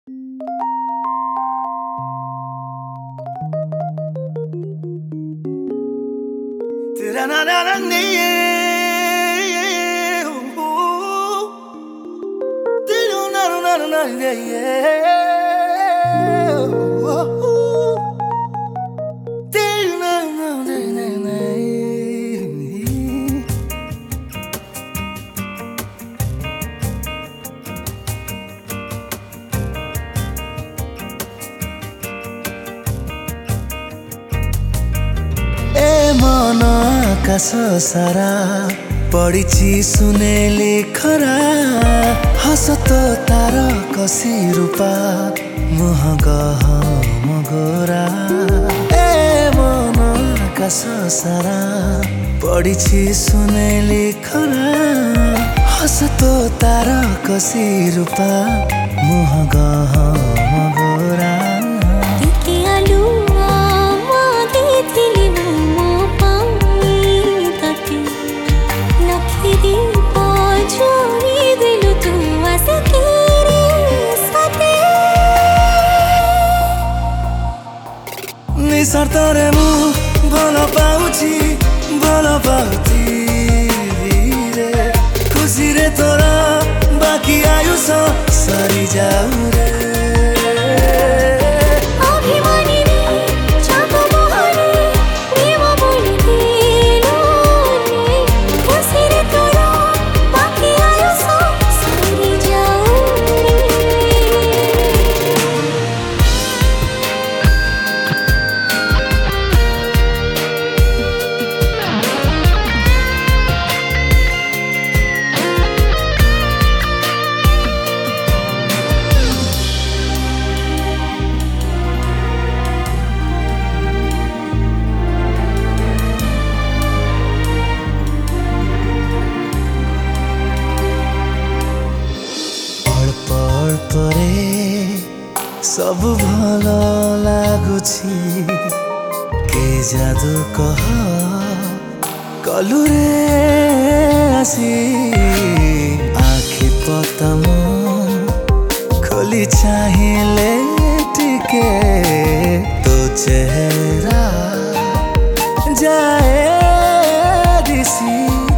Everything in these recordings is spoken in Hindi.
मन आकाश सारा पड़ी सुनेली खरा हस तो तार कसी रूपा मुह गह मगोरा। ए मन आकाश सारा पड़ी सुनेली खरा हस तो तार कसी रूपा मुह गह मगोरा। निसर्तरे मु भल पाउछि रे खुशी रे तोरा बाकी आयुष सरी जाऊ रे। सब भल लागुछि के जादू कह कलु रे आसी आखि पतम खोली चाहिए टिके तो चेहरा जाए दिसी।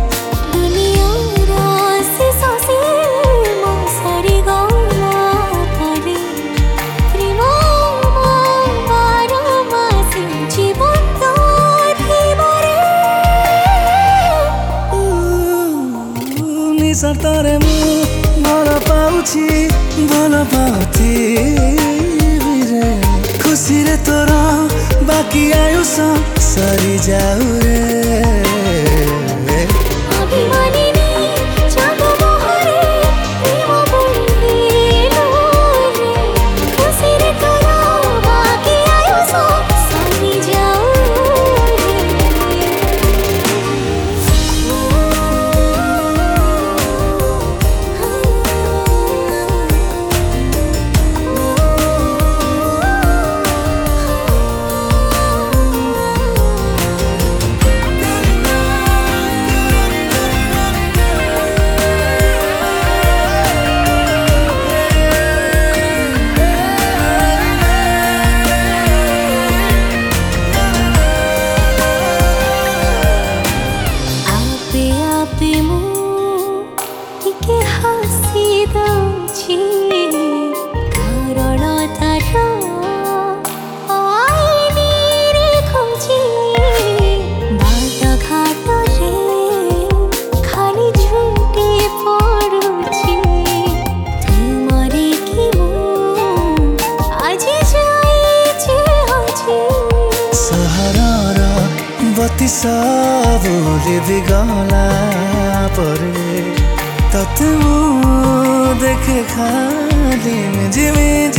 निसर्तरे मु भल पाउछि रे खुशी रे तोरा बाकी आयुष सरी जाऊ रे। बती सब गला परे तते देखे खाली जिमी